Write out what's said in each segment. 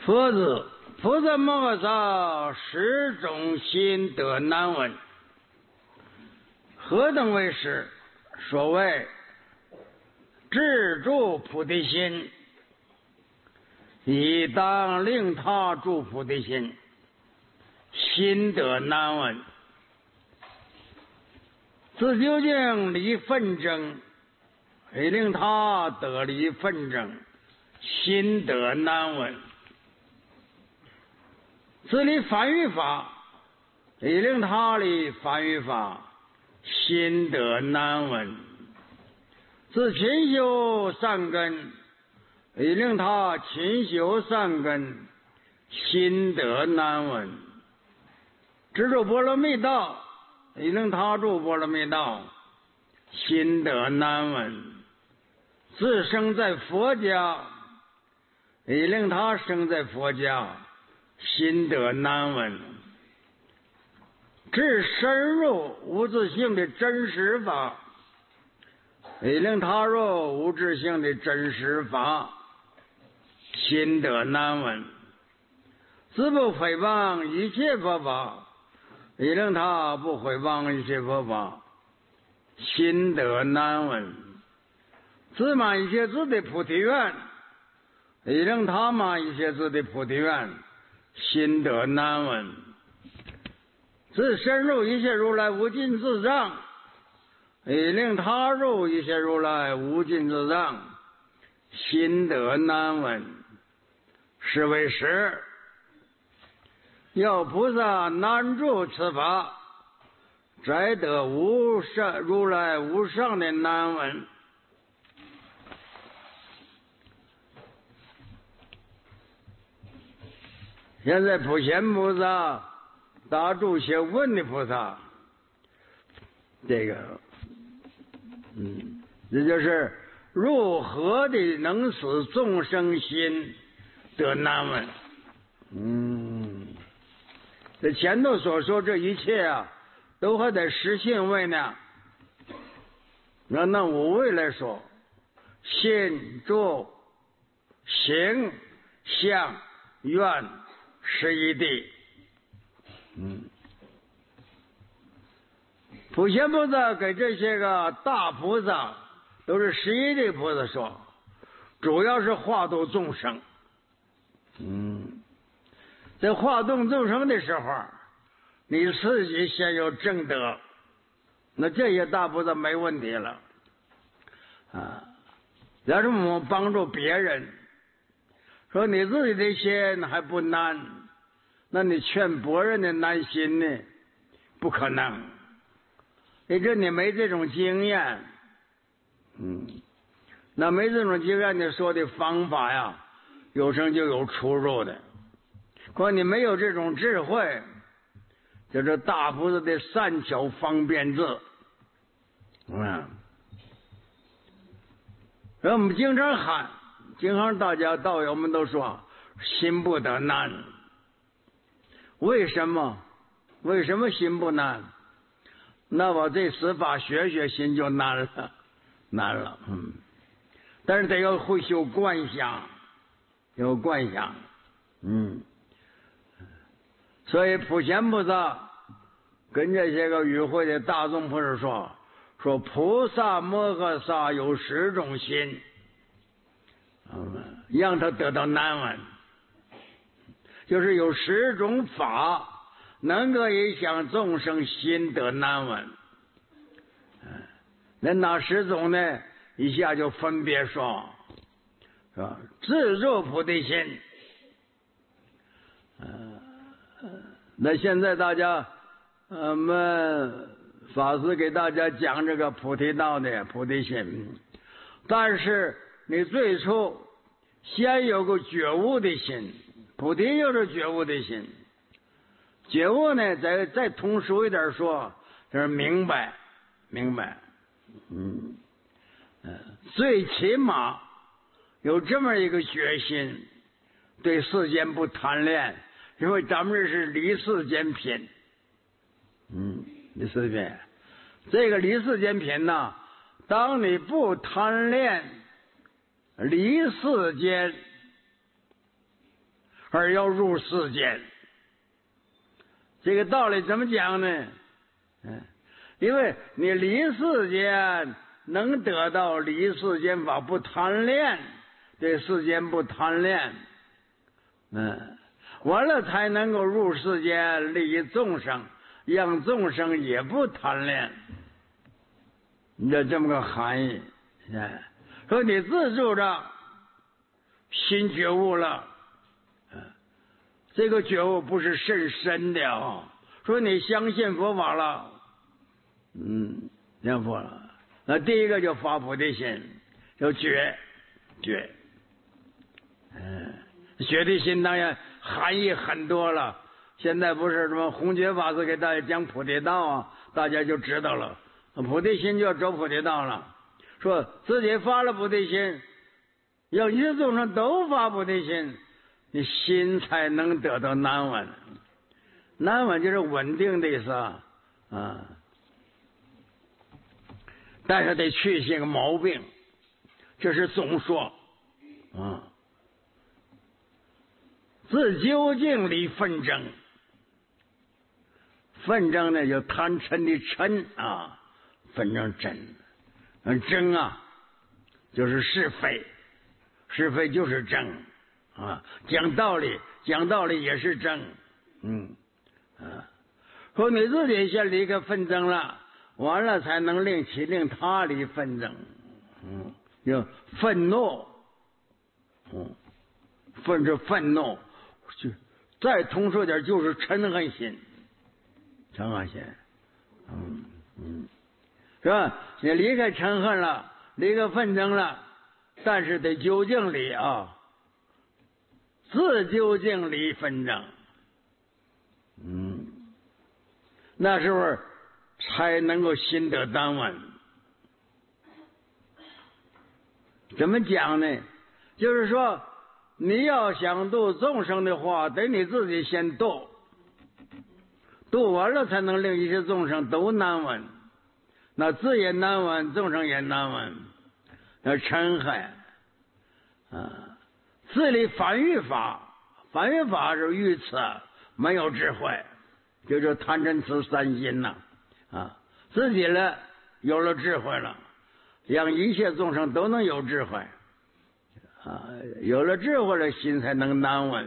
佛子菩萨摩诃萨十种心得难闻，何等为实？所谓自住菩提心，以当令他住菩提心，心得难闻。自究竟离纷争，以令他得离纷争，心得难闻。自离凡欲法，以令他离凡欲法，心得难闻。自勤修善根，以令他勤修善根，心得难闻。自住波罗蜜道，以令他住波罗蜜道，心得难闻。自生在佛家，以令他生在佛家，心得难闻。至深入无自性的真实法，以令他入无自性的真实法，心得难闻。自不诽谤一切佛法，以令他不诽谤一切佛法，心得难闻。自满一切智的菩提愿，以令他满一切智的菩提愿，心得难闻。自深入一切如来无尽自障，以令他入一切如来无尽自障，心得难闻。是为实，要菩萨难住此法，摘得无上如来无上的难闻。现在普贤菩萨答住些问的菩萨，这就是如何的能使众生心得难闻。这前头所说这一切啊，都还得实信位呢。那五位来说，信、住、行、相、愿、十一地。普贤菩萨给这些个大菩萨，都是十一地菩萨说，主要是化度众生。在化度众生的时候，你自己先有正德，那这些大菩萨没问题了。要是我们帮助别人，说你自己的心还不难，那你劝别人的难心呢？不可能，因为你没这种经验。那没这种经验，你说的方法呀，有时就有出入的。可你没有这种智慧，就是大菩萨的善巧方便智。我们经常喊，经常大家道友们都说心不得难。为什么？为什么心不难？那我这司法学心就难了，难了。但是得要会修观想，有观想。所以普贤菩萨跟这些个与会的大众菩萨说菩萨摩诃萨有十种心，让他得到难闻，就是有十种法能够影响众生心得难闻。那哪十种呢？一下就分别说，是吧？自住菩提心。那现在大家们法师给大家讲这个菩提道的菩提心，但是你最初先有个觉悟的心，菩提就是觉悟的心。觉悟呢，再通俗一点说，就是明白。最起码有这么一个决心，对世间不贪恋，因为咱们这是离世间品。离世间，这个离世间品呢，当你不贪恋离世间， 而要入世间。这个道理怎么讲呢？因为你离世间能得到离世间法，不贪恋，对世间不贪恋，完了才能够入世间利益众生，让众生也不贪恋。你这么个含义，说你自助着心觉悟了，这个觉悟不是甚深的啊。说你相信佛法了，念佛了，那第一个就发菩提心，就觉，觉的心当然含义很多了。现在不是什么弘觉法师给大家讲菩提道啊，大家就知道了。菩提心就要走菩提道了，说自己发了菩提心，要一切众生都发菩提心，你心才能得到难稳。难稳就是稳定的意思啊，但是得去些个毛病，这是总说自究竟离纷争，纷争呢就贪嗔的嗔啊，纷争争啊就是是非，是非就是争啊，讲道理也是争，说你自己先离开纷争了，完了才能令他离纷争，就愤怒，愤怒，就再通俗点就是嗔恨心，是吧？你离开嗔恨了，离开纷争了，但是得究竟离啊，自究竟离纷争，那时候才能够心得当稳。怎么讲呢？就是说你要想度众生的话，得你自己先度，度完了才能令一切众生都难稳。那自也难稳，众生也难稳。那嗔恨自立反欲法，反欲法是愚痴，没有智慧，就是贪嗔痴三心呐，自己了有了智慧了，让一切众生都能有智慧，有了智慧了，心才能难稳。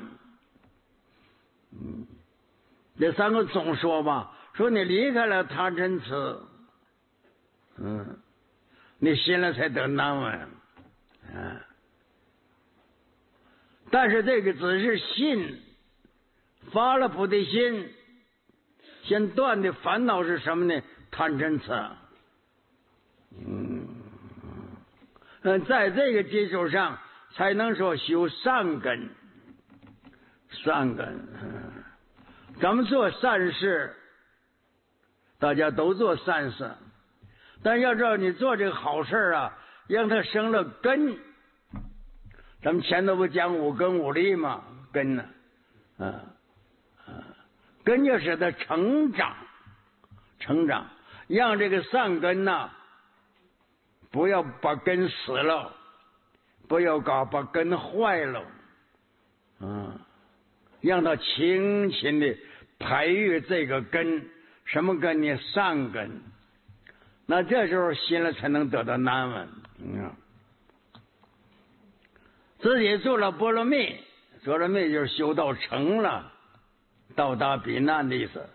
这三个总说吧，说你离开了贪嗔痴，你心了才得难稳，但是这个只是心发了菩提心，先断的烦恼是什么呢？贪嗔痴。在这个基础上才能说修善根。咱们做善事，大家都做善事，但要知道你做这个好事啊，让它生了根。咱们前头不讲五根五力吗？根呢，根就使它成长，让这个善根呐，不要把根死了，不要把根坏了，让它轻轻的培育这个根。什么根呢？善根。那这时候心了才能得到难稳。自己做了波罗蜜，就是修道成了，到达彼难的意思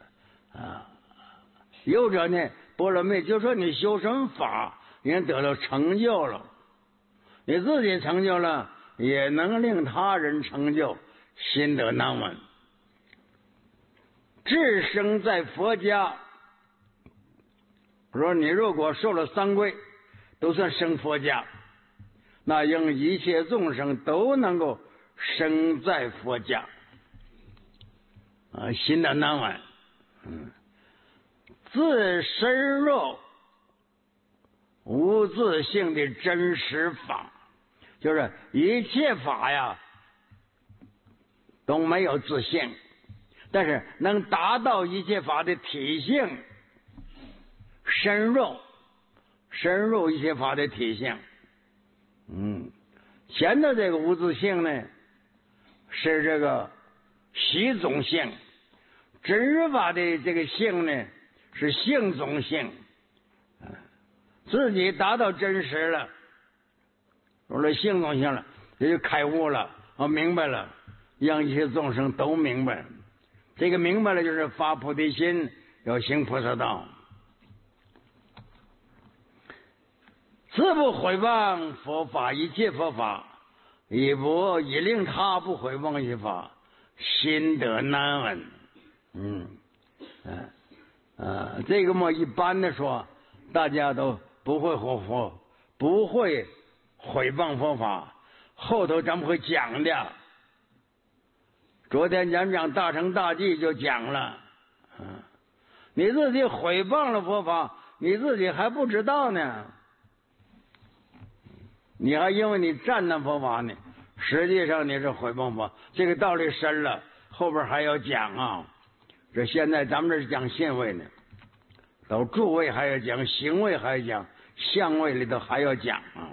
有者呢，波罗蜜就说你修什么法，也得到成就了，你自己成就了，也能令他人成就，心得难稳。至生在佛家，说你如果受了三皈，都算生佛家，那应一切众生都能够生在佛家，心得难稳。自深入无自性的真实法，就是一切法呀都没有自性，但是能达到一切法的体性，深入一切法的体性。前头这个无自性呢，是这个习宗性。真实法的这个性呢，是性宗性，自己达到真实了，有了性宗性了，也就开悟了，明白了，让一切众生都明白。这个明白了，就是发菩提心，要行菩萨道。自不毁谤佛法，一切佛法，亦令他不毁谤一法，心得难闻。这个嘛，一般的说，大家都不会不会毁谤佛法。后头咱们会讲的。昨天咱讲大乘大记就讲了，你自己毁谤了佛法，你自己还不知道呢，你还因为你赞叹佛法呢，实际上你是毁谤佛。这个道理深了，后边还要讲啊。这现在咱们这是讲信位呢，到住位还要讲，行位还要讲，相位里头还要讲啊。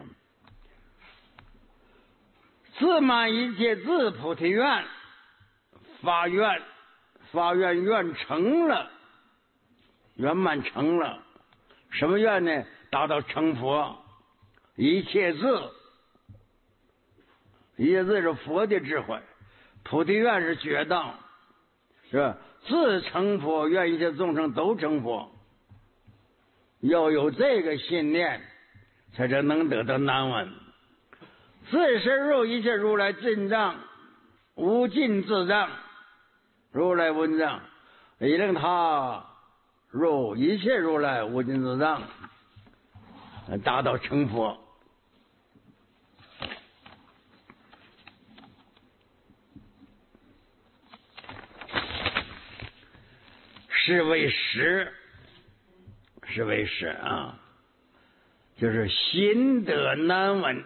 自满一切自菩提愿，发愿愿成了，圆满成了。什么愿呢？达到成佛。一切自是佛的智慧，菩提愿是觉道，是吧？自成佛，愿一切众生都成佛。要有这个信念，才能得到难闻。自身入一切如来进藏，无尽自藏，如来无藏，也令他入一切如来无尽自藏，达到成佛。是为实啊，就是心得难闻。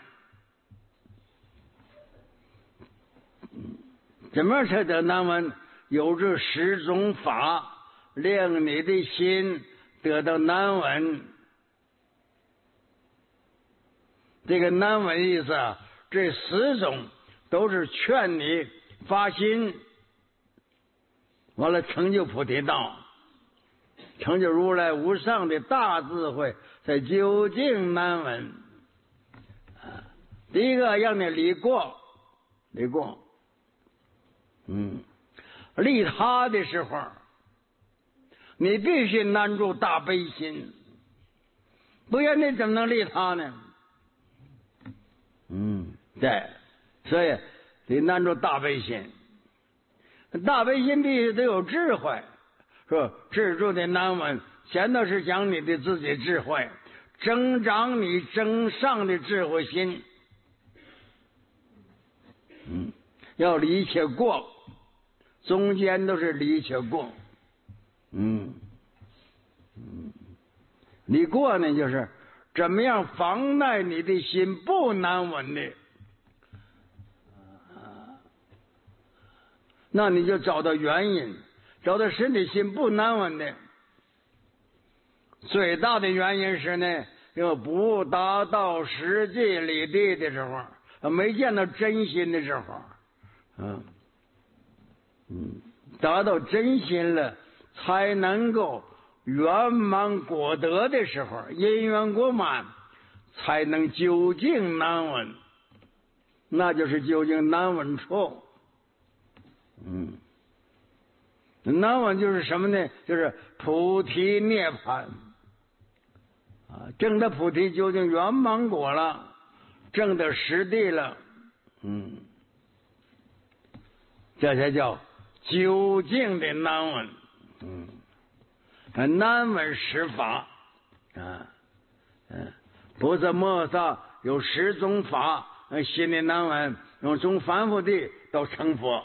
怎么才得难闻？有这10种法，令你的心得到难闻。这个难闻意思啊，这10种都是劝你发心，完了成就菩提道，成就如来无上的大智慧，才究竟难闻。第一个让你离过，利他的时候，你必须难住大悲心，不然你怎么能利他呢？对，所以得难住大悲心。大悲心必须得有智慧，说智住的难闻，前头是讲你的自己智慧，增长你增上的智慧心。要离一切过，中间都是离一切过。离过呢，就是怎么样妨碍你的心不难闻的，那你就找到原因，找到使你心不难闻的。最大的原因是呢，要不达到实际理地的时候，没见到真心的时候，达到真心了，才能够圆满果德的时候，因缘果满，才能究竟难闻，那就是究竟难闻处。难闻就是什么呢？就是菩提涅槃证得菩提究竟圆满果了，证得实地了，这才叫究竟的难闻。难闻实法菩萨摩诃萨有10种法，心里难闻，用从凡夫地到成佛。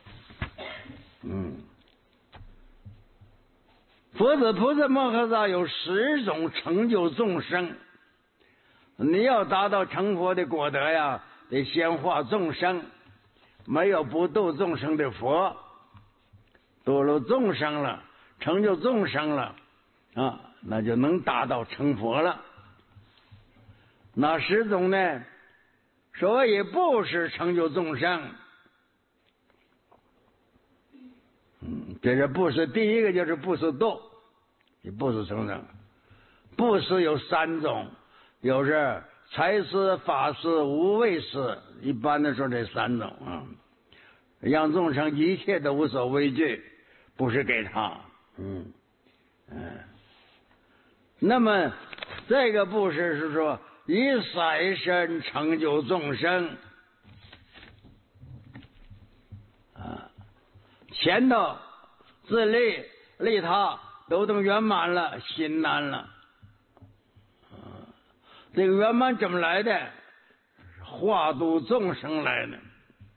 佛子菩萨摩诃萨有10种成就众生，你要达到成佛的果德呀，得先化众生，没有不度众生的佛，度了众生了，成就众生了那就能达到成佛了。那10种呢，所以不是成就众生， 这是布施。第一个就是布施度，你布施众生。布施有3种，有是财施、法施、无畏施，一般的说这3种啊，让众生一切都无所畏惧，布施给他。那么这个布施是说以色身成就众生啊，前头自利利他都等圆满了，心难了。这个圆满怎么来的？化度众生来的。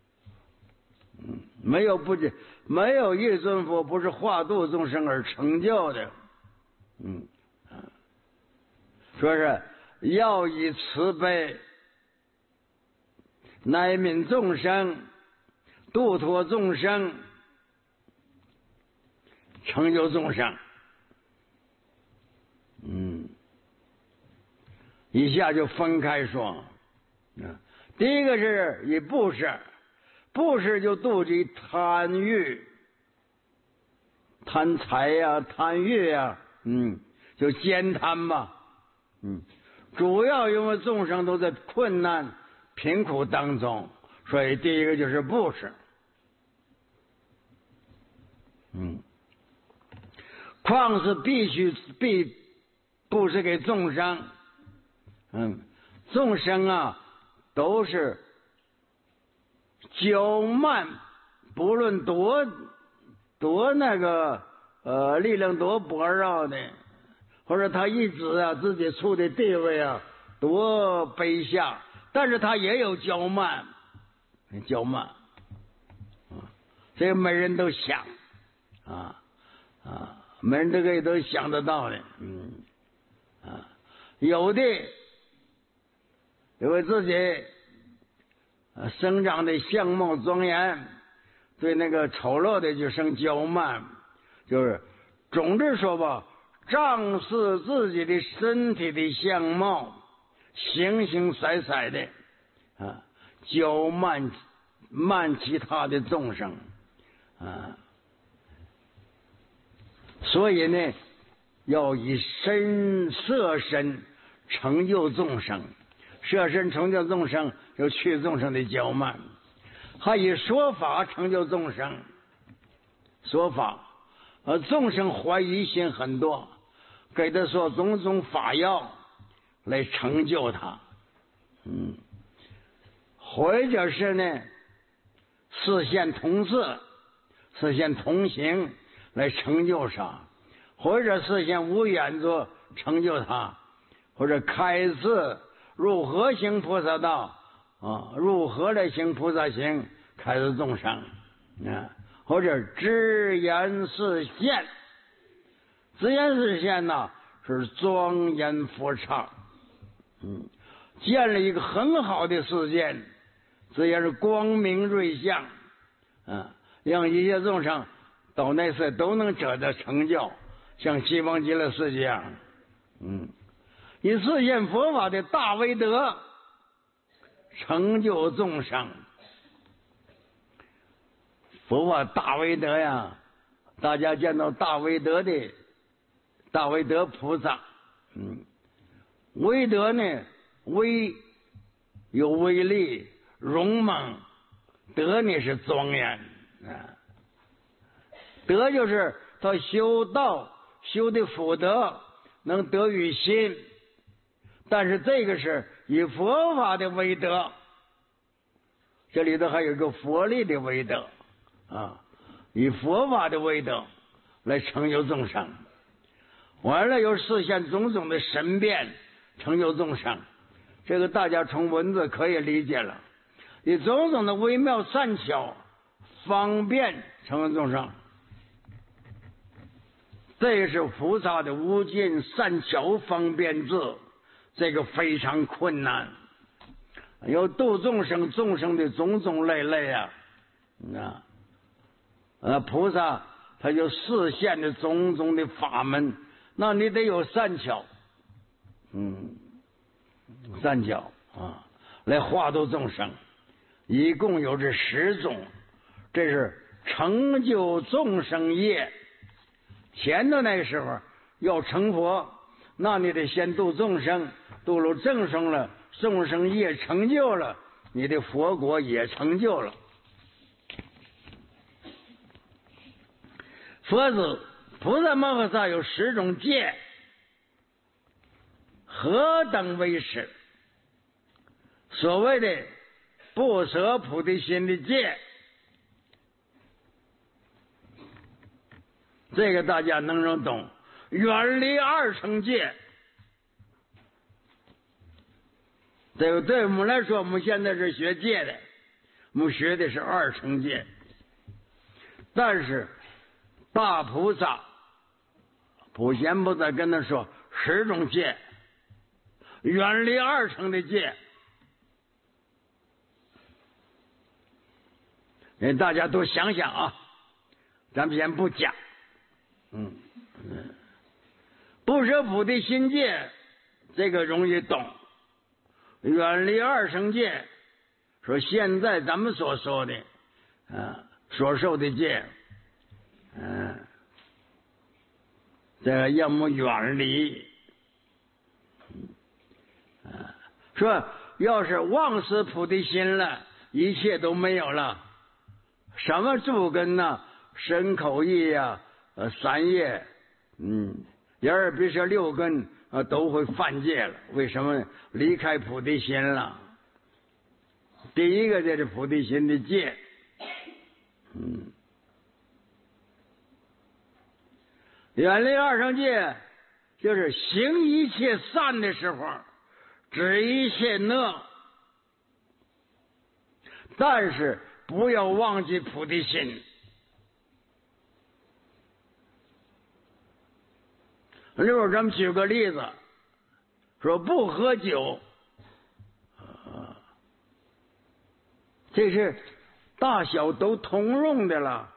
没有一尊佛不是化度众生而成就的。说是要以慈悲乃悯众生，度脱众生，成就众生。一下就分开说。第一个是以布施，布施就妒忌贪欲、贪财呀、贪欲呀，就奸贪吧。主要因为众生都在困难贫苦当中，所以第一个就是布施。况是必布施给众生。众生啊都是骄慢，不论多那个力量多薄弱的，或者他一直啊自己处的地位啊多卑下，但是他也有骄慢，这个每人都想每人都想得到的。有的因为自己生长的相貌庄严，对那个丑陋的就生骄慢，就是总之说吧，仗视自己的身体的相貌，形形色色的骄慢其他的众生所以呢，要以色身成就众生。设身成就众生，就去众生的骄慢；还以说法成就众生。说法，众生怀疑心很多，给他说种种法要来成就他。或者是呢，实现同事，实现同行来成就他，或者实现无远作成就他，或者开示如何行菩萨道如何来行菩萨行，开示众生或者直言示现。直言示现呢是庄严佛刹，建了一个很好的世界，这也是光明瑞相让一切众生到那时都能得到成就，像西方极乐世界一样。以实现佛法的大威德，成就众生。佛法大威德呀，大家见到大威德菩萨，威德呢，威有威力、勇猛，德呢是庄严德就是他修道修的福德能得于心。但是这个是以佛法的威德，这里头还有一个佛力的威德以佛法的威德来成就众生。完了又实现种种的神变，成就众生。这个大家从文字可以理解了，以种种的微妙善巧方便成就众生。这也是菩萨的无尽善巧方便智，这个非常困难，有度众生，众生的种种类类菩萨他就示现的种种的法门，那你得有善巧，善巧来化度众生，一共有这10种，这是成就众生业。前头那个时候要成佛，那你得先度众生，度了众生了，众生业成就了，你的佛国也成就了。佛子菩萨摩诃萨有10种戒，何等为实？所谓的不舍菩提心的戒，这个大家能懂。远离2乘戒，这个对我们来说，我们现在是学戒的，我们学的是2乘戒。但是大菩萨普贤菩萨跟他说10种戒，远离2乘的戒。大家都想想啊，咱们先不讲。不舍菩提心戒，这个容易懂。远离2乘戒，说现在咱们所说的所受的戒，这个要么远离。说要是忘失菩提心了，一切都没有了，什么诸根呐、身口意呀、3业，也是比如说6根都会犯戒了。为什么？离开菩提心了。第一个就是菩提心的戒。远离2乘戒，就是行一切善的时候，止一切恶，但是不要忘记菩提心。例如咱们举个例子，说不喝酒，这是大小都通用的了。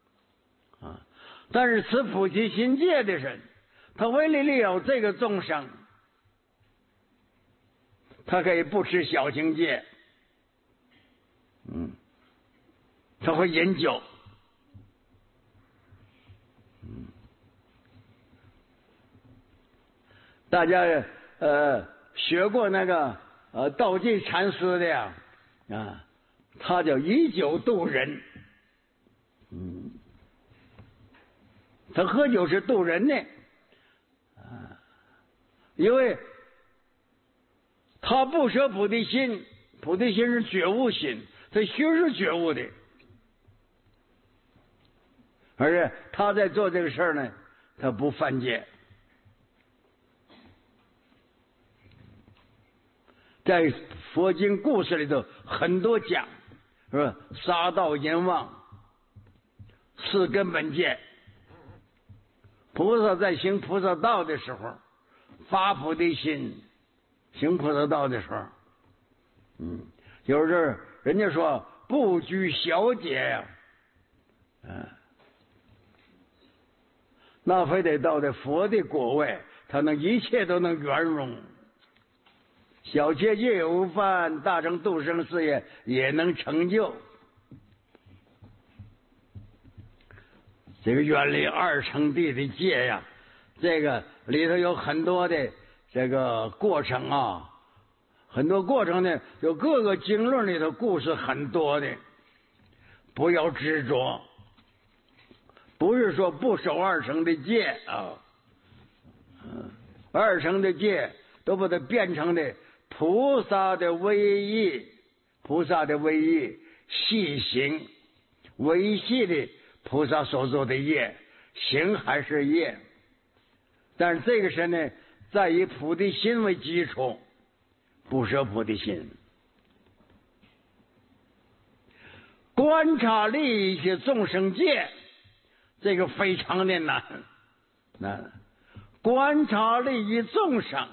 但是持菩提心戒的人，他为了了这个众生，他可以不吃小情戒，他会饮酒，大家学过那个道济禅师的呀，他叫以酒度人，他喝酒是度人的，因为他不舍菩提心，菩提心是觉悟心，他心是觉悟的，而且他在做这个事儿呢，他不犯戒。在佛经故事里头很多讲，是吧？杀盗淫妄4根本戒。菩萨在行菩萨道的时候，发菩提心，行菩萨道的时候，有时候人家说不拘小节呀，那非得到的佛的果位，他能一切都能圆融。小戒戒无犯，大乘度生事业也能成就。这个远离2乘地的戒呀，这个里头有很多的这个过程啊，很多过程呢，有各个经论里头故事很多的。不要执着，不是说不守2乘的戒啊，2乘的戒都把它变成的菩萨的威仪，菩萨的威仪细行维系的菩萨所做的业，行还是业，但是这个是呢，在以菩提心为基础，不舍菩提心。观察利益一些众生界，这个非常的难。观察利益众生，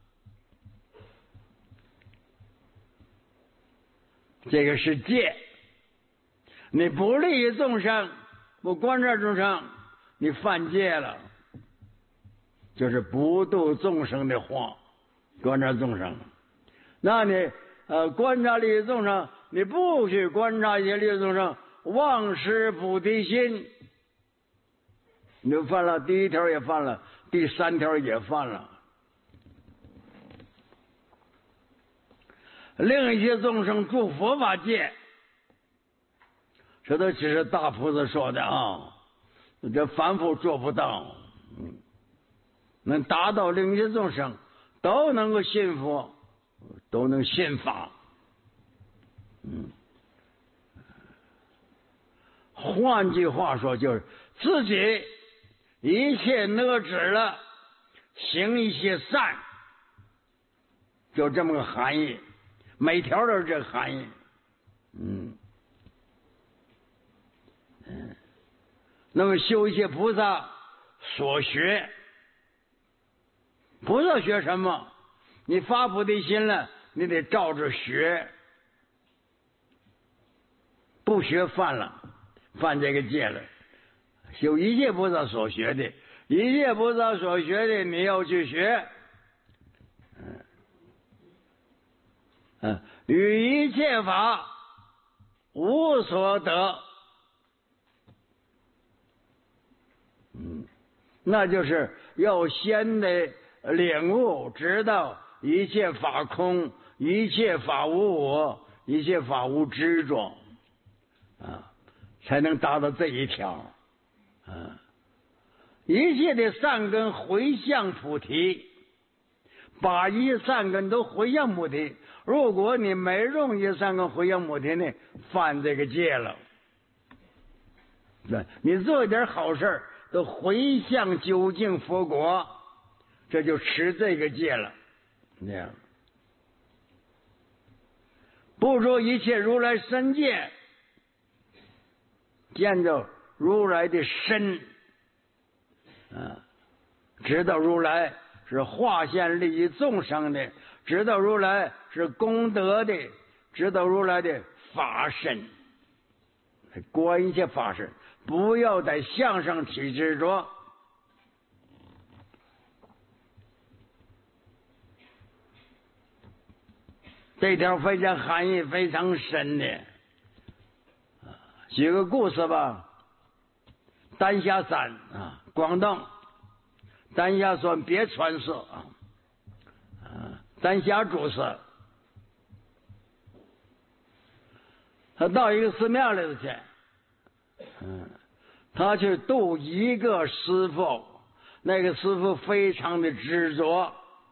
这个是戒。你不利益众生，不观察众生，你犯戒了，就是不度众生的话，观察众生。那你观察利益众生，你不去观察一些利益众生， 忘失菩提心，你就犯了第一条也犯了，第三条也犯了。另一些众生住佛法界，这都只是大菩萨说的啊，这凡夫做不到。能达到另一些众生都能够信佛，都能信法。换句话说，就是自己一切勒止了，行一些善，就这么个含义。每条都是这个含义。那么修一切菩萨所学，菩萨学什么？你发菩提心了，你得照着学，不学犯了，犯这个戒了。修一切菩萨所学的，一切菩萨所学的，你要去学。与一切法无所得，那就是要先得领悟，知道一切法空，一切法无我，一切法无执着，才能达到这一条。一切的善根回向菩提，把一切善根都回向菩提。如果你没用一切善根回向菩提呢，犯这个戒了。你做一点好事都回向究竟佛国，这就持这个戒了。这样，不说一切如来身戒，见着如来的身，知道如来是化现利益众生的，知道如来是功德的，知道如来的法身，观一切法身，不要在相上起执着。这条非常含义非常深的。举个故事吧，丹霞山广东丹霞山别川寺丹霞住寺，他到一个寺庙里头去，他去度一个师傅，那个师傅非常的执着，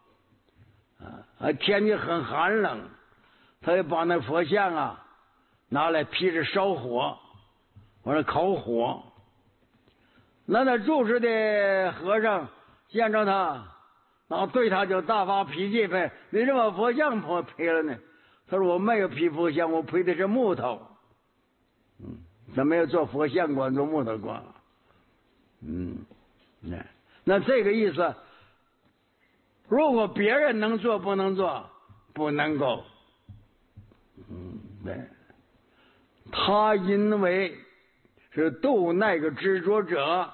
天气很寒冷，他就把那佛像拿来劈着烧火，完了烤火。那住持的和尚见着他，然后对他就大发脾气呗，你这把佛像劈了呢？他说我没有劈佛像，我劈的是木头。他没有做佛像馆，做木头馆。那这个意思，如果别人能做不能做，不能够。对，他因为是度那个执着者，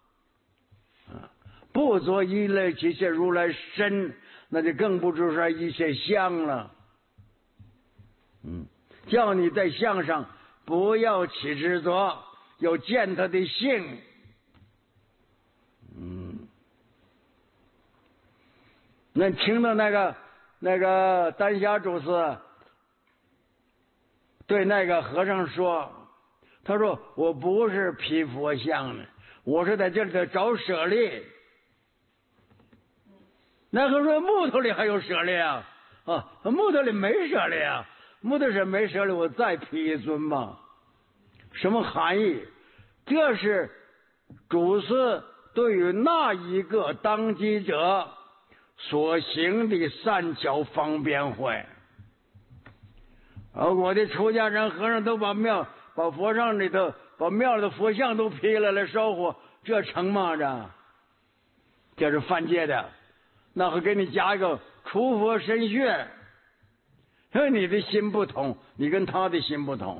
不做一类一切如来身，那就更不知说一切相了。叫你在相上不要起执着，要见他的性。那听到那个丹霞祖师对那个和尚说，他说我不是劈佛像的，我是在这里头找舍利。那和尚说木头里还有舍利啊？木头里没舍利啊，木头是没舍利，我再劈一尊吧。什么含义？这是祖师对于那一个当机者所行的善巧方便会。我的出家人和尚都把佛像里头把庙里的佛像都劈了来烧火，这成吗？这是犯戒的。那会给你加一个除佛身血，因为你的心不同，你跟他的心不同。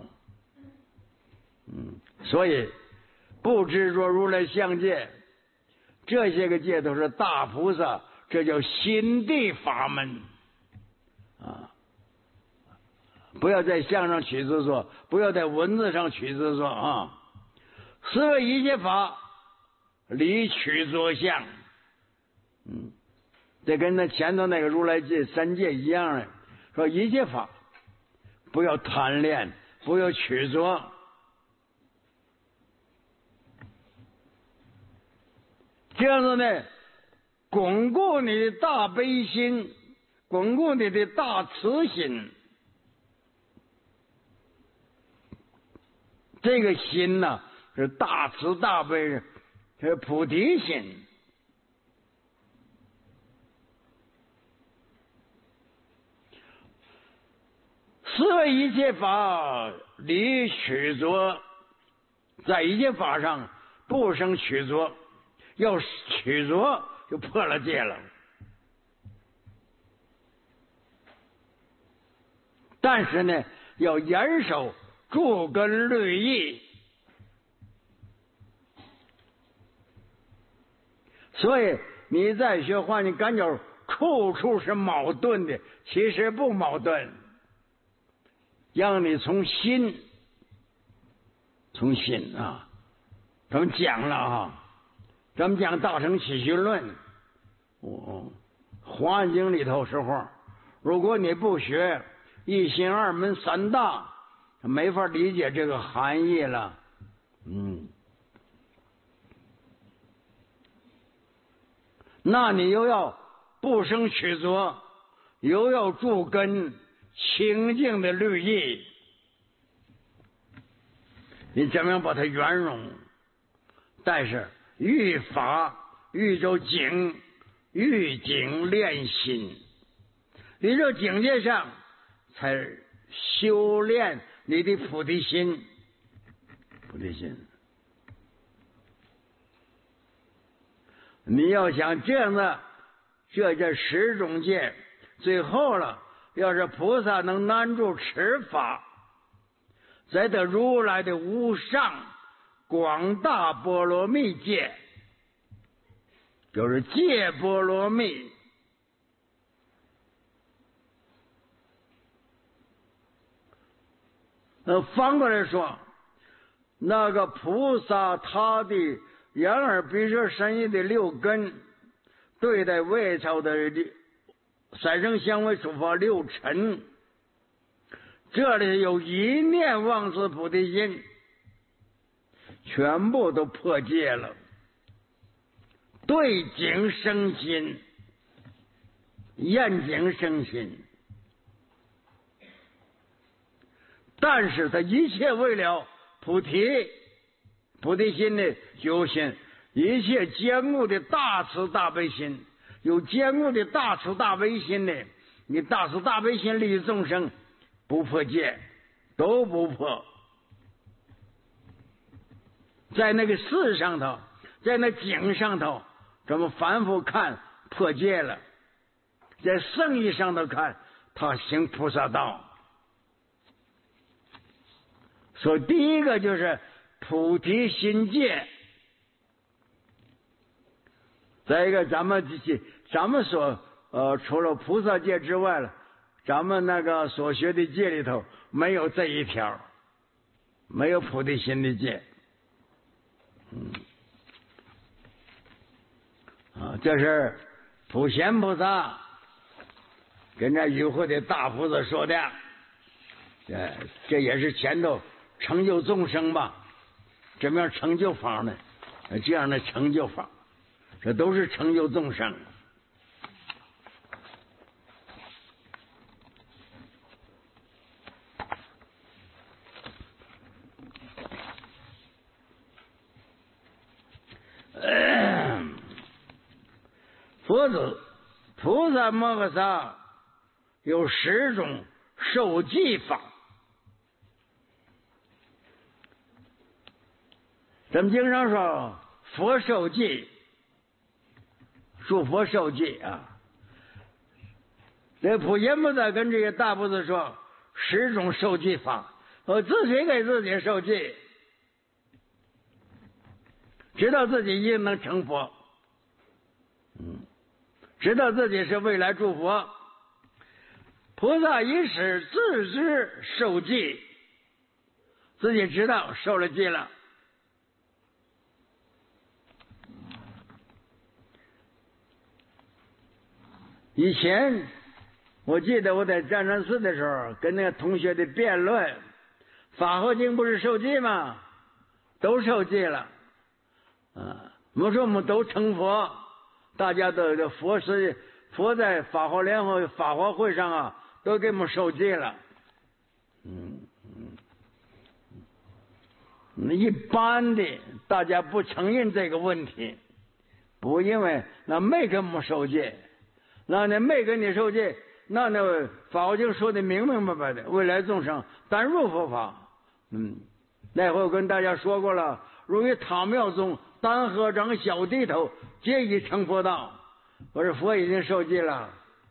所以不执着如来相戒，这些个戒都是大菩萨，这叫心地法门不要在相上取自作，不要在文字上取自作啊。是为一切法离取作相。这跟那前头那个如来戒三戒一样的，说一切法不要贪恋，不要取作。这样子呢，巩固你的大悲心，巩固你的大慈心。这个心呢，是大慈大悲，是菩提心。是为一切法离取作，在一切法上不生取作，要取作就破了戒了。但是呢，要严守诸根律义。所以你在学话，你感觉处处是矛盾的，其实不矛盾。让你从心啊，咱们讲了啊，咱们讲《大乘起信论》，华严经里头时候，如果你不学一心二门三大，没法理解这个含义了。那你又要不生取作，又要助根清净的律义，你怎么样把它圆融？但是欲法欲着境，欲境练心，你这境界上才修炼你的菩提心。菩提心，你要想这样的，这10种戒，最后了，要是菩萨能难住持法，再得如来的无上广大波罗蜜戒，就是戒波罗蜜。反过来说，那个菩萨他的眼耳鼻舌身意的6根，对待外头的三生香味触法6尘，这里有一念妄思菩提心，全部都破戒了。对境生心，厌境生心，但是他一切为了菩提心的修行，一切坚固的大慈大悲心，有坚固的大慈大悲心的，你大慈大悲心利益众生，不破戒，都不破。在那个事上头，在那境上头，咱们反复看破戒了；在圣意上头看，他行菩萨道。所以第一个就是菩提心戒。再一个，咱们所除了菩萨戒之外了，咱们那个所学的戒里头没有这一条，没有菩提心的戒。这是普贤菩萨跟这与会的大菩萨说的，这也是前头成就众生吧，怎么样成就法呢？这样的成就法，这都是成就众生。菩萨摩诃萨有10种受记法。咱们经常说佛受记，诸佛受记啊。这普贤菩萨跟这个大菩萨说10种受记法，我自己给自己受记，知道自己一定能成佛，知道自己是未来诸佛。 菩萨一时自知受记，自己知道受了记了。以前我记得我在湛山寺的时候，跟那个同学的辩论，法华经不是受记吗？都受记了。我们说我们都成佛，大家都佛在法华联合法华会上啊，都给我们受记了。一般的大家不承认这个问题，不因为那没给我们受记，那没给你受记，那法华经说的明明白白的，未来众生但入佛法。那会我跟大家说过了，如于唐妙宗单和尚小弟头皆已成佛道。我说佛已经受记了。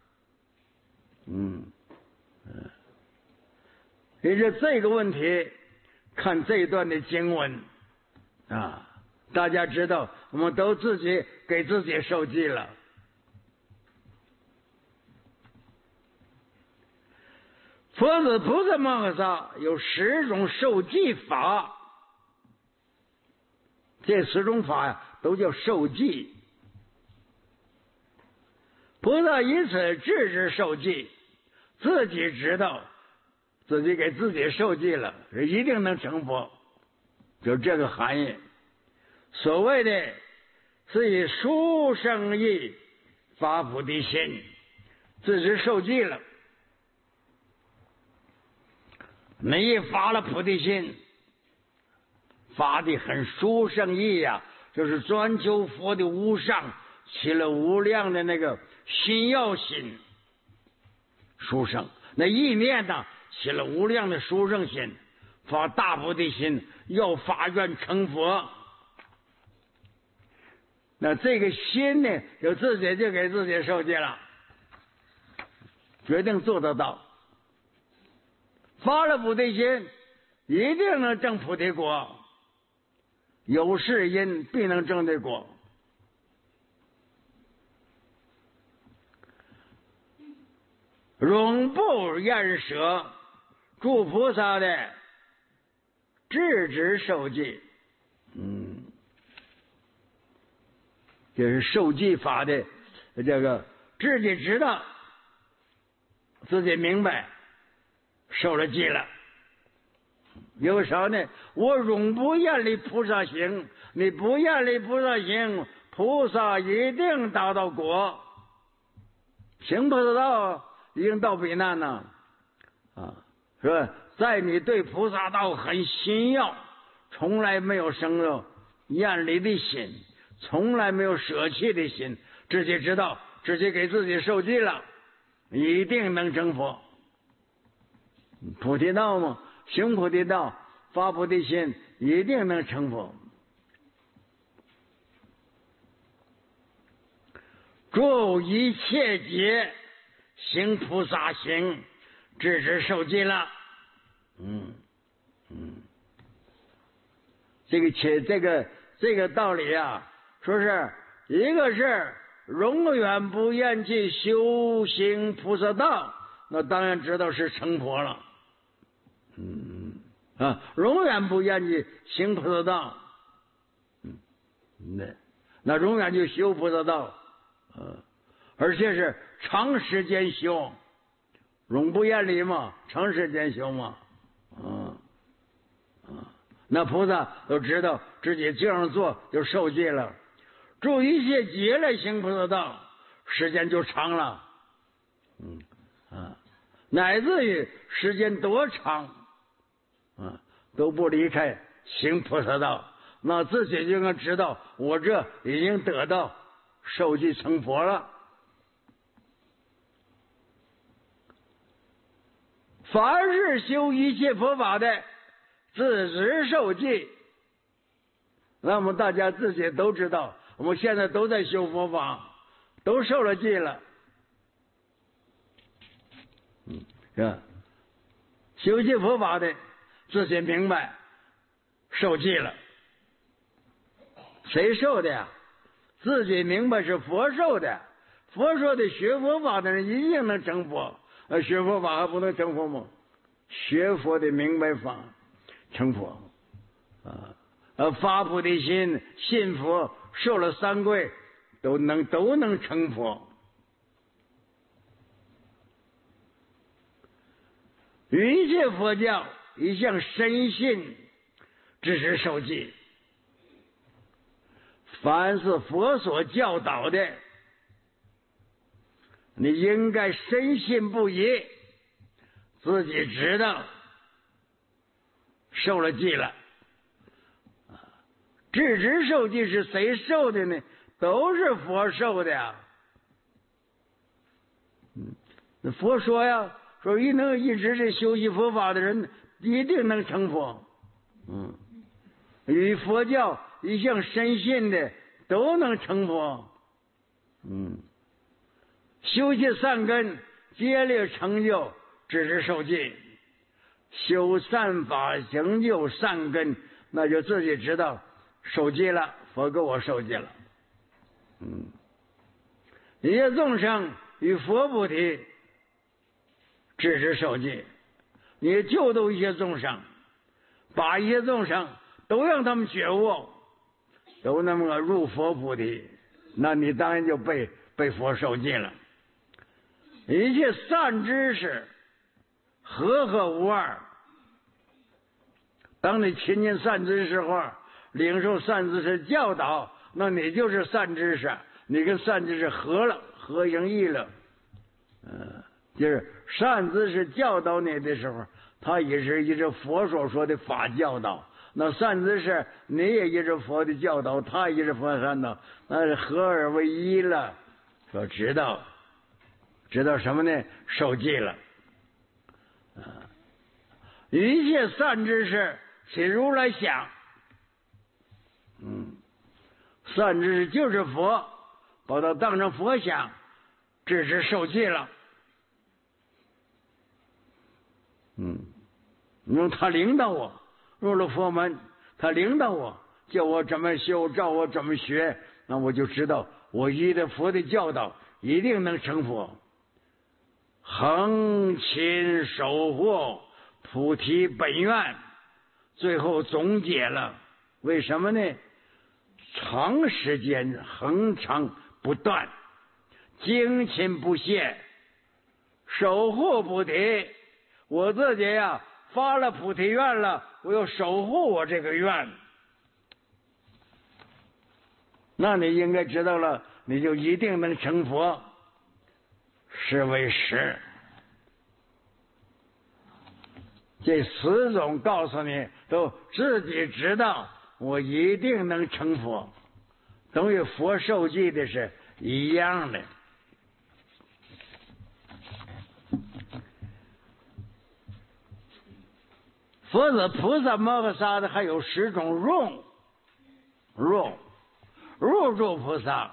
也就这个问题，看这一段的经文啊，大家知道我们都自己给自己受记了。佛子菩萨摩诃萨有10种受记法，这10种法呀都叫受记。菩萨以此自知受记，自己知道自己给自己受记了，一定能成佛，就这个含义。所谓的是以殊胜意发菩提心，自知受记了。你一发了菩提心，发的很殊胜意呀，就是专求佛的无上，起了无量的那个心要心，殊胜。那意念呢，起了无量的殊胜心，发大菩提心，要发愿成佛。那这个心呢，就自己就给自己受记了，决定做得到。发了菩提心，一定能证菩提果，有是因必能证的果。永不厌舍诸菩萨的自知受记。这是受记法的这个自己知道，自己明白，受了记了。有啥呢？我永不厌离菩萨行，你不厌离菩萨行，菩萨一定达到果。行菩萨道已经到彼岸了是吧？在你对菩萨道很心要，从来没有生了厌离的心，从来没有舍弃的心，自己知道自己给自己受记了，一定能成佛。菩提道嘛，行菩提道，发菩提心，一定能成佛。诸一切劫行菩萨行，自知受记了。这个道理啊，说是一个是永远不厌弃修行菩萨道，那当然知道是成佛了。永远不厌弃行菩萨道，那永远就修菩萨道，而且是长时间修，永不厌离嘛，长时间修嘛，那菩萨都知道自己这样做就受记了，住一切劫来行菩萨道，时间就长了，乃至于时间多长，都不离开行菩萨道，那自己就能知道我这已经得到受记成佛了。凡是修一切佛法的，自知受记。那么大家自己都知道，我们现在都在修佛法，都受了记了，是吧？修习佛法的自己明白，受记了。谁受的呀？自己明白是佛受的。佛说的学佛法的人一定能成佛， 学佛法还不能成佛吗？学佛的明白法成佛发菩提心，信佛，受了三皈，都能成佛。一切佛教一向深信知识受记，凡是佛所教导的，你应该深信不疑，自己知道受了记了。知识受记是谁受的呢？都是佛受的呀。佛说呀，说能一直的修习佛法的人，一定能成佛。与佛教一向深信的，都能成佛。修习善根，接力成就知识受记，修善法成就善根，那就自己知道受记了，佛给我受记了。一切众生与佛不提，知识受记，你救度一切众生，把一切众生都让他们觉悟，都那么入佛菩提，那你当然就被佛受记了。一切善知识和合无二，当你亲近善知识后，领受善知识教导，那你就是善知识，你跟善知识合了，合成一了。就是善知识教导你的时候，他也是依着佛所说的法教导，那善知识你也依着佛的教导，他也是佛善导，那是合而为一了。说知道什么呢？受记了。一切善知识起如来想，善知识就是佛，把它当成佛想，知识受记了。用他领导我入了佛门，他领导我，叫我怎么修，照我怎么学，那我就知道我依着佛的教导一定能成佛。恒勤守护菩提本愿，最后总结了，为什么呢？长时间恒常不断，精勤不懈，守护菩提。我自己呀发了菩提愿了，我要守护我这个愿，那你应该知道了，你就一定能成佛。是为实，这4种告诉你，都自己知道，我一定能成佛，等于佛受记的是一样的。佛子菩萨摩诃萨的还有10种入住菩萨，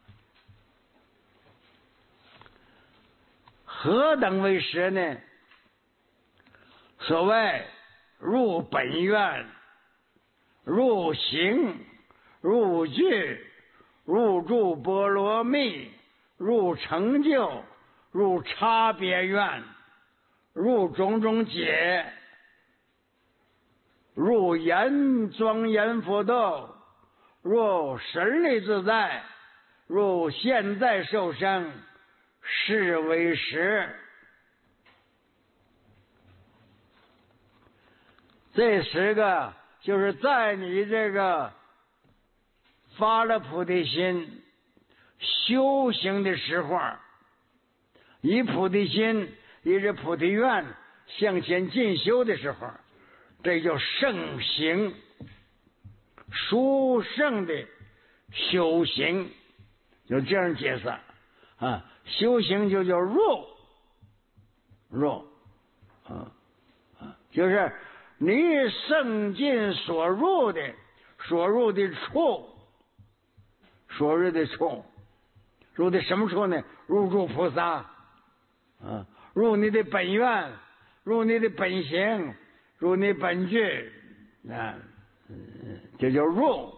何等为实呢？所谓入本愿、入行、入具、入住波罗蜜、入成就、入差别愿、入种种解、入严庄严佛道、入神力自在、入现在受生，是为实。这10个就是在你这个发了菩提心修行的时候，以菩提心以这菩提愿向前进修的时候，这叫圣行，殊胜的修行，就这样解释啊。修行就叫入就是你圣境所入的处，入的什么处呢？入住菩萨入你的本愿，入你的本行，入你本具这叫入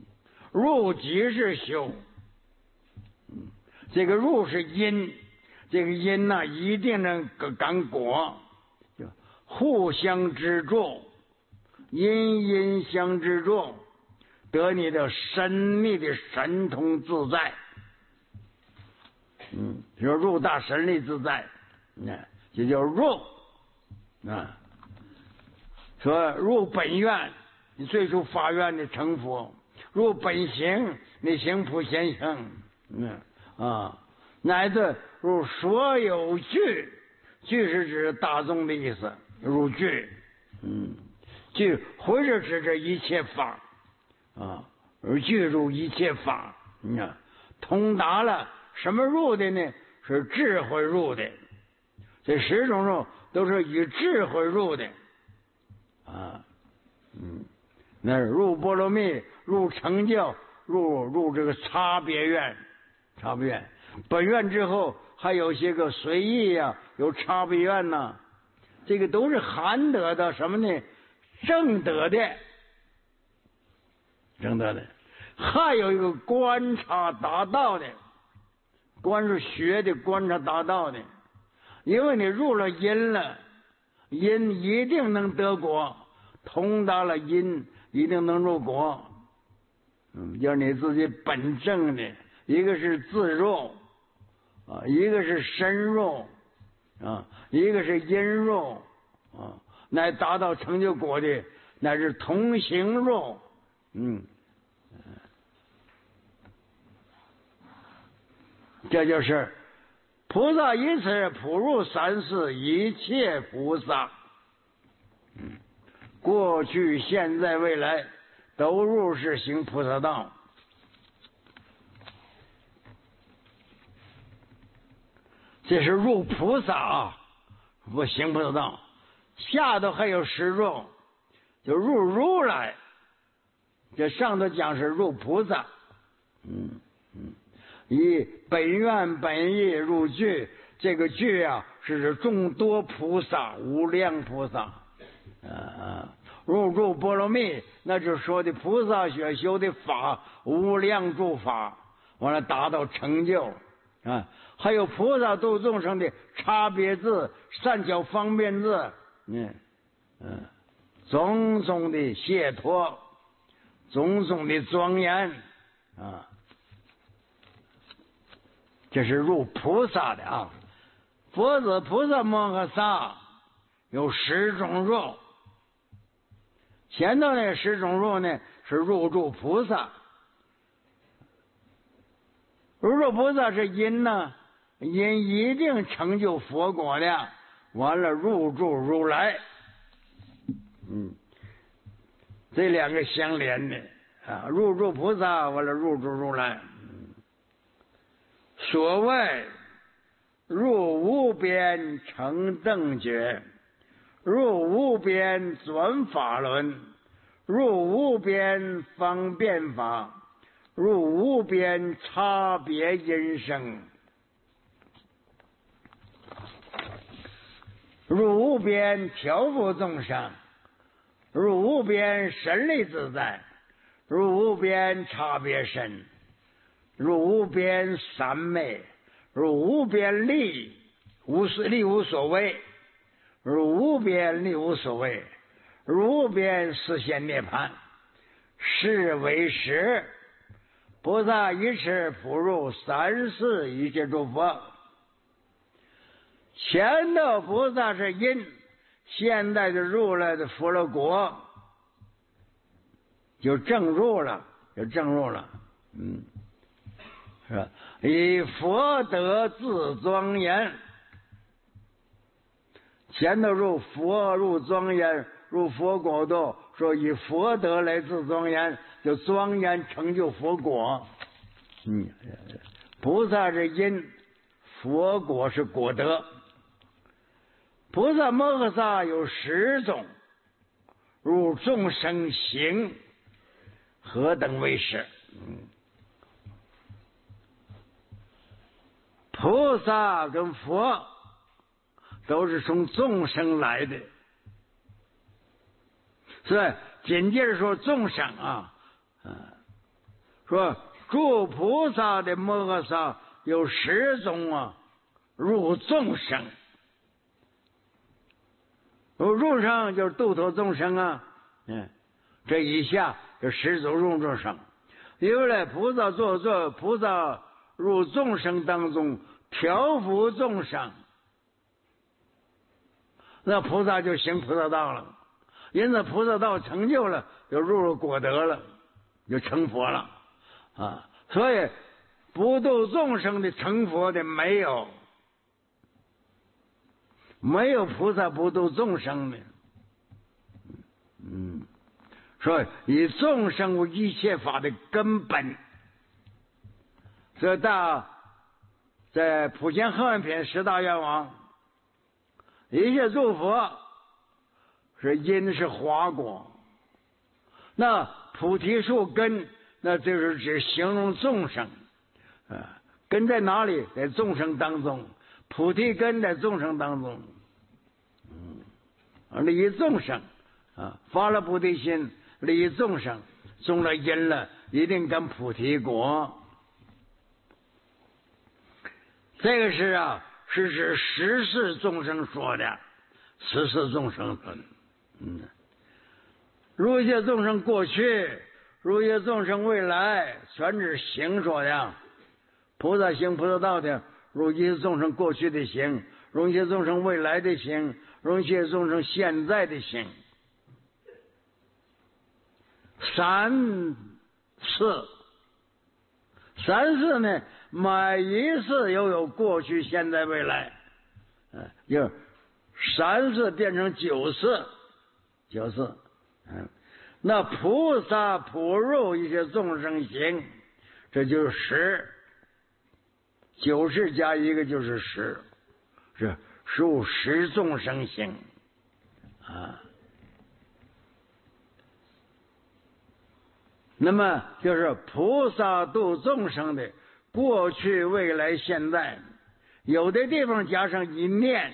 即是修。这个入是因， 这个因呢一定能感果，就互相支助，因相支助，得你的神秘的神通自在。说入大神力自在，这叫入啊。说入本愿，你最初发愿的成佛；入本行，你行普贤行。乃至入所有具，具是指大众的意思，入具。具或者是这一切法而具入一切法。通达了什么入的呢？是智慧入的。这10种入都是以智慧入的。那入波罗蜜，入成就，入这个差别愿，本愿之后还有些个随意有差别愿呢，这个都是含得的什么呢？正得的，还有一个观察达到的，观是学的，观察达到的，因为你入了因了，因一定能得果，通达了因一定能入果。要你自己本正的，一个是自入一个是深入一个是因入乃达到成就果的，乃是同行入。这就是菩萨以此普入三世一切菩萨，过去现在未来都入世行菩萨道。这是入菩萨不行菩萨道。下头还有10入，就入如来。这上头讲是入菩萨。以本愿本意入具，这个具是指众多菩萨，无量菩萨。入波罗蜜，那就是说的菩萨所修的法，无量诸法，完了达到成就。还有菩萨度众生的差别字、善巧方便字，种种的解脱，种种的庄严这是入菩萨的佛子菩萨摩诃萨有10种入，前头那10种入呢是入住菩萨。入住菩萨是因因一定成就佛果的，完了入住如来。这2个相连的入住菩萨完了入住如来。所谓入无边成正觉，入无边转法轮，入无边方便法，入无边差别因生，入无边调伏众生，入无边神力自在，入无边差别身，入无边三昧，入无边力无所谓，入无边力无所谓，入无边实现涅槃，是为实。菩萨以此普入三世一切诸佛。前头菩萨是因，现在就入来的佛了果，就正入了，是吧？以佛德自庄严，前头入佛入庄严，入佛果度，说以佛德来自庄严，就庄严成就佛果。菩萨是因，佛果是果德。菩萨摩诃萨有10种，入众生行，何等为实？菩萨跟佛都是从众生来的，所以紧接着说众生说诸菩萨的摩诃萨有10种入众生。入生就是度脱众生啊，这一下就始祖入众生。因为菩萨菩萨入众生当中调伏众生，那菩萨就行菩萨道了。因此菩萨道成就了，就入果德了，就成佛了啊。所以不度众生的成佛的没有菩萨不度众生的。所以以众生为一切法的根本。所以在普贤行愿品十大愿望，一切诸佛是因是花果，那菩提树根，那就是指形容众生。根在哪里？在众生当中，菩提根在众生当中。利益众生发了菩提心，利益众生，种了因了，一定跟菩提果。这个是指十世众生说的，十世众生说的。如一切众生过去，如一切众生未来，全指行说的。菩萨行菩萨道的，如一切众生过去的行，如一切众生未来的行，如一切众生现在的行。三世呢，每一世又有过去现在未来，就三世变成九世。那菩萨普入一些众生行，这就是十。九世加一个就是十，是入十众生行那么就是菩萨度众生的过去未来现在，有的地方加上一念。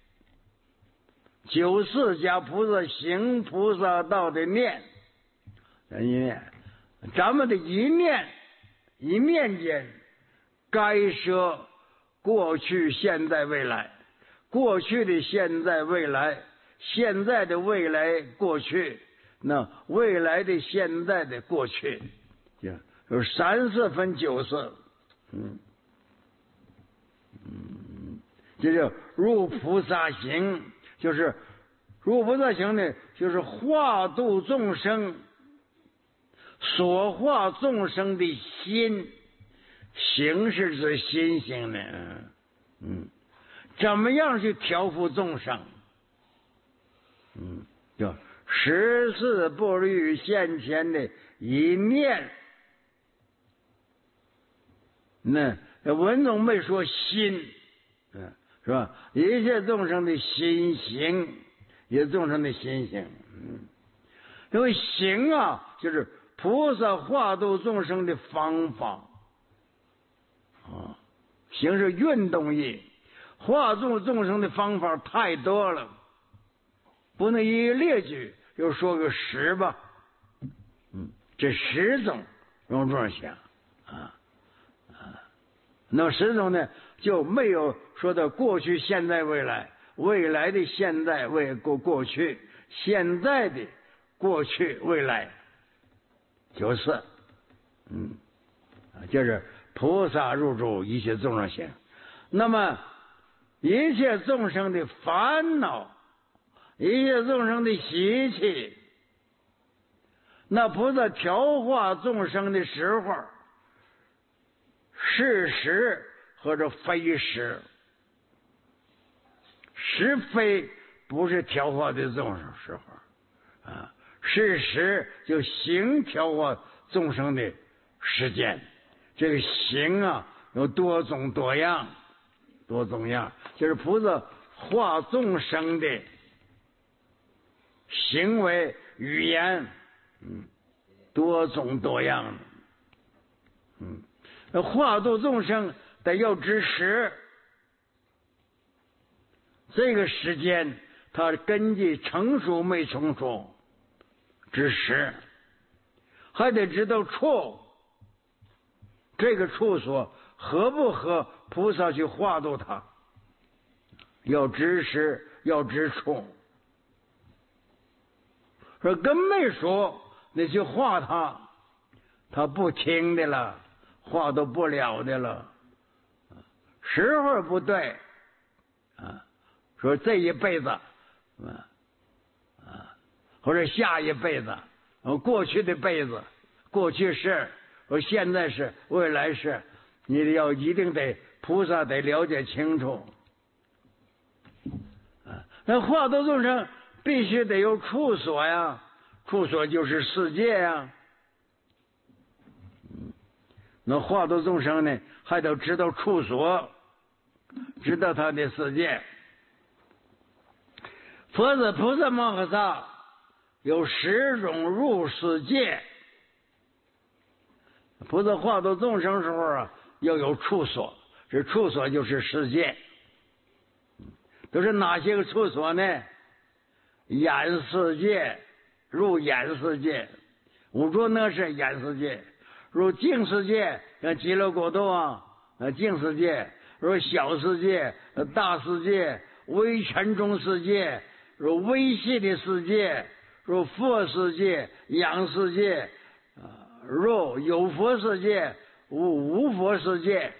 九世加菩萨行菩萨道的念，一念，咱们的一念间该舍过去现在未来，过去的现在未来，现在的未来过去，那未来的现在的过去，有三世分九世。这就入菩萨行，就是入菩萨行呢，就是化度众生，所化众生的心，行是指心行的。怎么样去调伏众生？就十世不离现前的一念。那文中没说心，是吧？一切众生的心行，也众生的心行。因为行就是菩萨化度众生的方法。行是运动意，化度众生的方法太多了，不能一一列举，就说个十吧。这十种用这样想那么十种呢，就没有说到过去、现在、未来，未来的现在为过去，现在的过去、未来，就是就是菩萨入住一切众生行。那么一切众生的烦恼，一切众生的习气，那菩萨调化众生的时候，是实或者非实。实非不是调化的众生时候是实就行调化众生的时间。这个行有多种多样，就是菩萨化众生的行为语言多种多样化度众生得要知时，这个时间它根据成熟没成熟知时，还得知道处，这个处所合不合菩萨去化度它。 要知识，要知处。说跟没说，你去画他不听的了，画都不了的了。时候不对啊，说这一辈子或者下一辈子，过去的辈子，过去是，现在是，未来是，你一定得菩萨得了解清楚。那化度众生必须得有处所呀，处所就是世界呀。那化度众生呢，还得知道处所，知道他的世界。佛子菩萨摩诃萨有10种入世界。菩萨化度众生时候啊，要有处所，这处所就是世界。都是哪些个处所呢？眼世界，入眼世界，五浊那是眼世界；入净世界，像极乐国度啊，净世界；入小世界、大世界、微尘中世界，入微细的世界，入佛世界、阳世界，入有佛世界、无佛世界。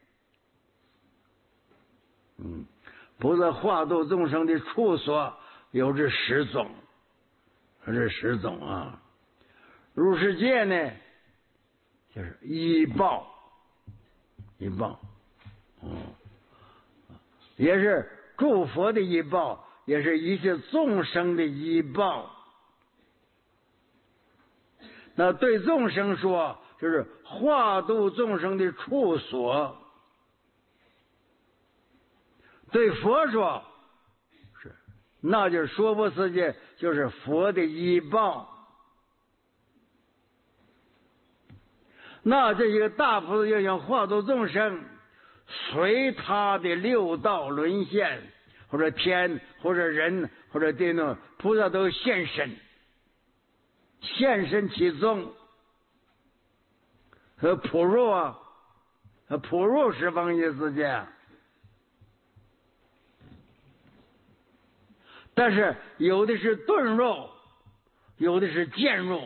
菩萨化度众生的处所有这10种，这10种啊。入世界呢，就是依报，也是诸佛的依报，也是一切众生的依报。那对众生说，就是化度众生的处所。对佛说，那就是娑婆世界，就是佛的依报。那这一个大菩萨要想化度众生，随他的6道沦现，或者天，或者人，或者地呢，菩萨都现身其中。和普入啊，普入十方界世界。但是有的是顿入，有的是渐入。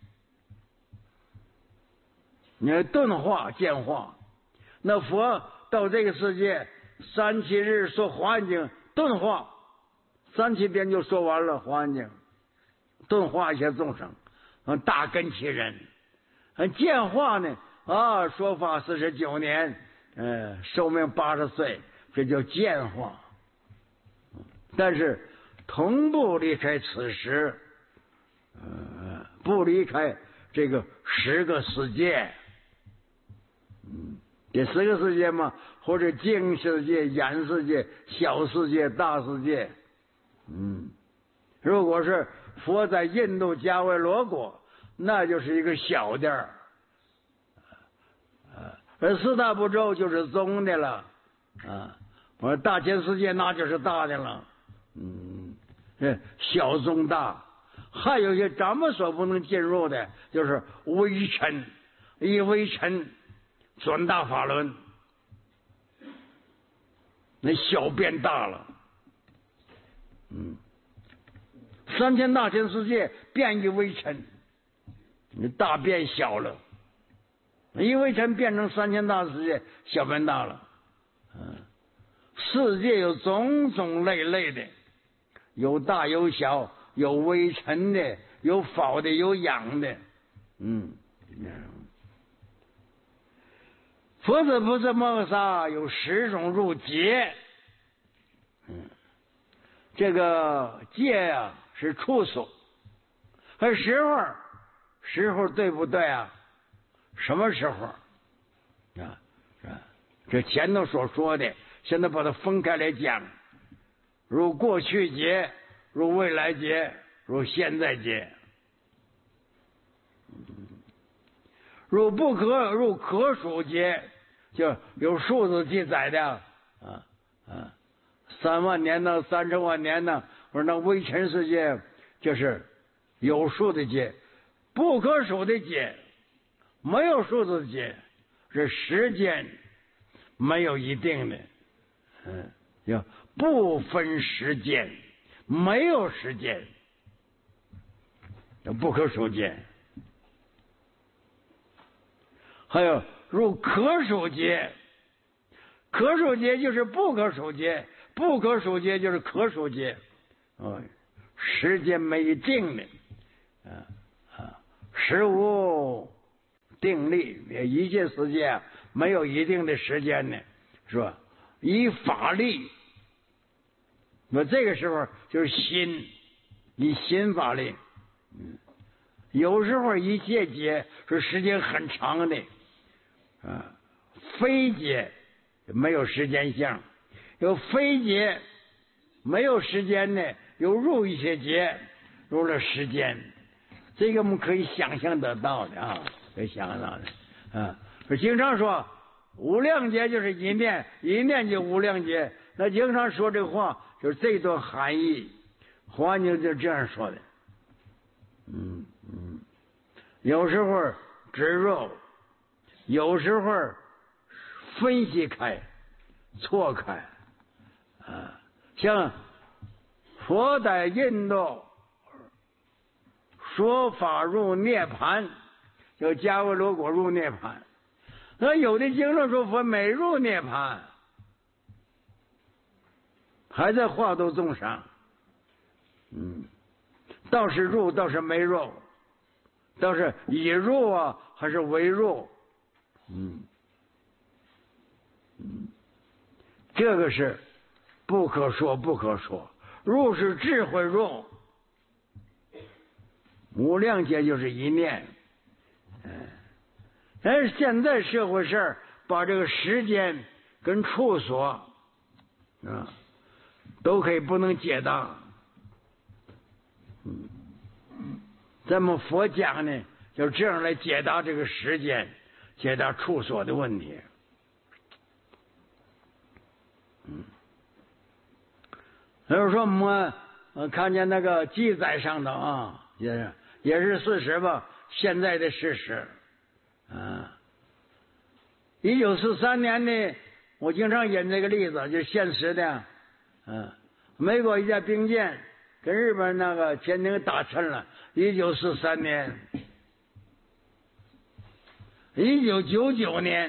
你看顿化、渐化，那佛到这个世界3、7日说华经，顿化3、7天就说完了华经，顿化一些众生，大根器人。渐化呢说法49年，寿命80岁，这叫渐化。但是同步离开此时，不离开这个10个世界。这10个世界嘛，或者净世界、眼世界、小世界、大世界。如果是佛在印度迦维罗国，那就是一个小地儿。而4大部洲就是中的了。我说大千世界那就是大的了。小中大，还有一些咱们所不能进入的，就是微尘，一微尘转大法轮，那小变大了。3000大千世界变一微尘，你大变小了，一微尘变成3000大世界，小变大了。世界有种种类类的，有大有小，有微尘的，有法的，有养的。佛子菩萨摩诃萨有10种入界。这个界啊是处所，和时候对不对啊？什么时候这前头所说的，现在把它分开来讲，如过去劫，如未来劫，如现在劫。如可数劫，就有数字记载的3万年呢，30万年呢，或者那微尘世界，就是有数的劫，不可数的劫，没有数字劫，是时间没有一定的。 叫不分时间，没有时间，不可数节。还有入可数节，可数节就是不可数节，不可数节就是可数节。时间没定的，事无定力，一切世界没有一定的时间呢，是吧？以法力，那这个时候就是心，以心法力。有时候一切节是时间很长的，非节没有时间性，有非节没有时间的，又入一些节，入了时间，这个我们可以想象得到的啊，可以想象到的经常说无量劫就是一念，一念就无量劫，那经常说这话就是这段含义，华经就这样说的。有时候直入，有时候分析开错开像佛在印度说法入涅盘，叫迦维罗果入涅盘，那有的经上说佛没入涅盘，还在化度众生。倒是入，倒是没入，倒是已入啊，还是未入？这个是不可说，不可说。入是智慧入，无量劫就是一念。但是现在社会事把这个时间跟处所都可以不能解答。咱们佛讲呢，就这样来解答这个时间，解答处所的问题。比如说我们看见那个记载上的也是事实吧，现在的事实。1943年呢，我经常引这个例子，就是现实的。美国一架兵舰跟日本那个潜艇打沉了。1943年，1999年，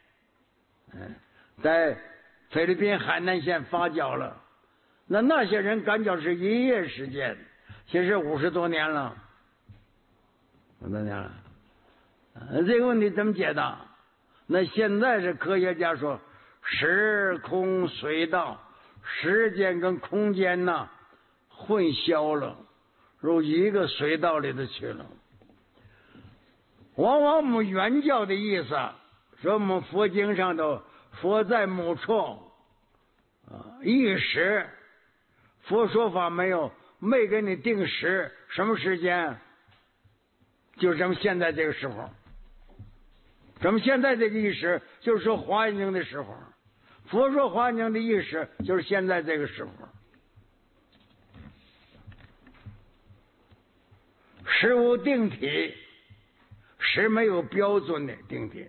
在菲律宾海南县发酵了。那些人感觉是一夜时间，其实50多年了，50多年了。这个问题怎么解答？那现在是科学家说，时空隧道，时间跟空间混淆了，入一个隧道里头去了。往往我们原教的意思说，我们佛经上头佛在某处一时，佛说法没给你定时，什么时间？就是咱们现在这个时候，咱们现在这个意识就是说华严经的时候，佛说华严经的意识就是现在这个时候。时无定体，时没有标准的定体。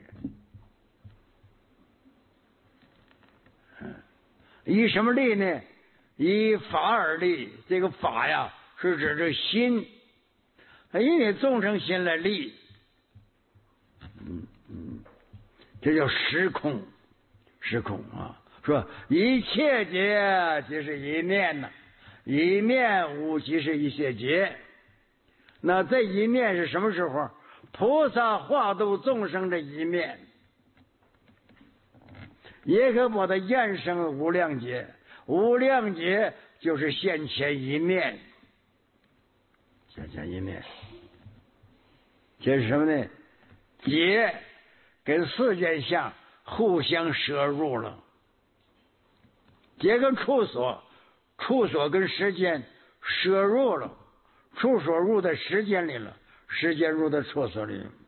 以什么力呢？以法而立。这个法呀，是指这心，以你众生心来立。这叫时空，时空啊！说一切劫即是一念呐，一念无即是一切劫。那这一念是什么时候？菩萨化度众生的一念，也可把它延伸无量劫。无量劫就是现前一念，现前一念，这是什么呢？劫跟世间相互相摄入了，劫跟处所，处所跟时间摄入了，处所入在时间里了，时间入在处所里了。